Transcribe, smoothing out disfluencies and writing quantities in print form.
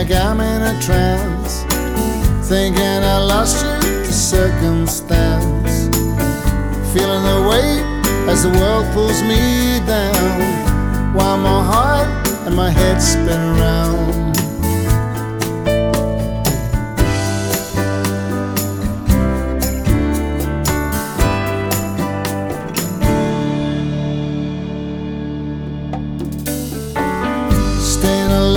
like I'm in a trance, thinking I lost you to circumstance, feeling the weight as the world pulls me down, while my heart and my head spin around.